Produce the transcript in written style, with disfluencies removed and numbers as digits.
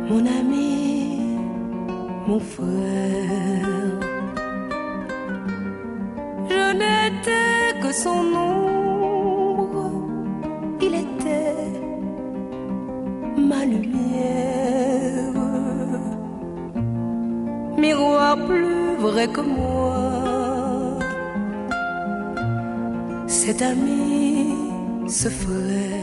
mon ami, mon frère. Je n'étais que son ombre, il était ma lumière. Miroir plus vrai que moi, cet ami, ce frère.